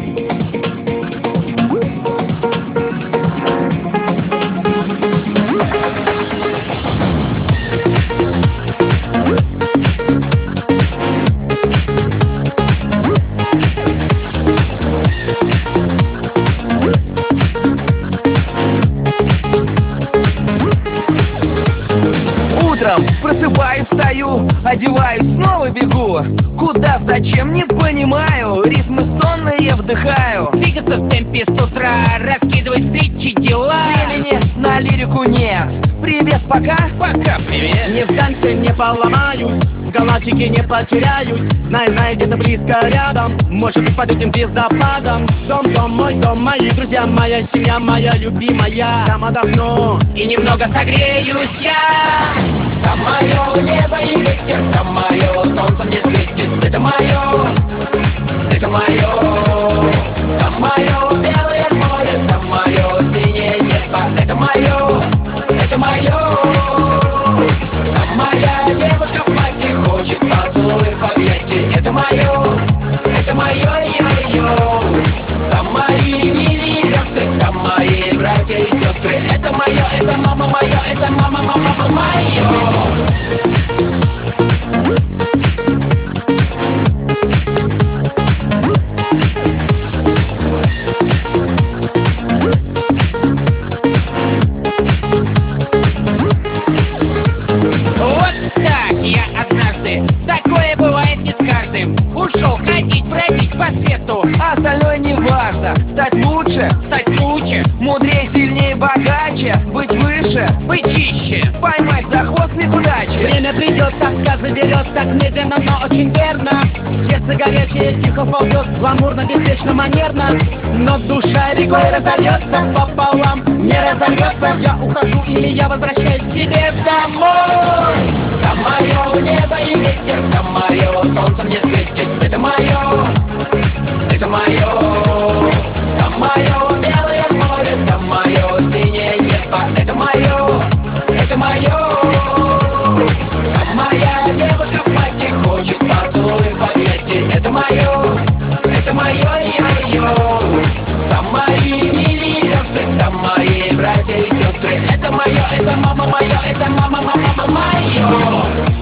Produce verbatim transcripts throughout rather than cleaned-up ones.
Утром просыпаюсь, встаю, одеваюсь, снова бегу. Куда, зачем, не понимаю. Ритмы сонные вдыхаю. Двигаться в темпе с утра, раскидывать встречи, дела. Времени на лирику нет. Привет, пока. Пока, привет. Не сдамся, не поломаюсь, в галактике не потеряюсь. Знай, знай, где-то близко рядом, может быть, под этим звездопадом. Дом, дом мой, дом, мои друзья, моя семья, моя любимая. Там отдохну И немного согреюсь я. Там мое небо и ветер, там мое солнце мне светит. Это мое, это мое. Там мое белое море, там мое синее небо. Это мое, это мое. Там моя девушка в платье хочет поцелуев в объятии. Это мое, это мое и мое. Там мои милые звезды, там мои братья и сестры. Это мое, это мама моя, это мама, мама, мама мое. Вот так я однажды, такое бывает не с каждым, ушел ходить, бродить по свету, А остальное не важно. Стать лучше, стать лучше, мудрее, сильнее, богаче. Быть выше, быть чище. поймать за хвост миг удачи. Время придет, так скажи, берет, так медленно, но очень верно. Сердце горячее тихо ползет, гламурно, беспечно, манерно. Но душа рекой разольется пополам, не разорвется. Я ухожу или я возвращаюсь к себе домой. Там мое небо и ветер, там мое солнце мне светит. Это мое, это мое. Там мое белое море, там мое синее небо. Это мое, это мое. Там моя девушка в платье хочет поцелуев в объятии. Это мое, это мое и мое. Там мои милые звезды, там мои братья и сестры. Это мое, это мама моя, это мама, мама, мама мое.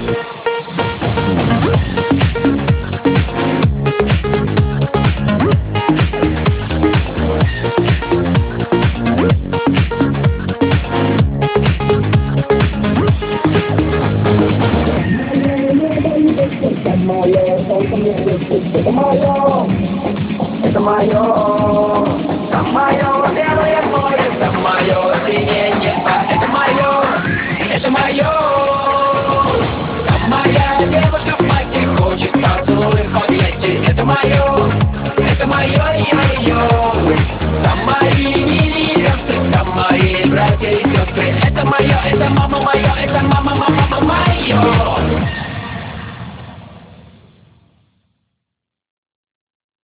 Это мое, это мое. Там мое белое море, там мое синее небо. Это мое, это мое. Там моя девушка в платье хочет поцелуев в объятии. Это мое, это мое и мое. Там мои милые звезды, там мои братья и сестры. Это мое, это мама моя, это мама, мама, мама мое.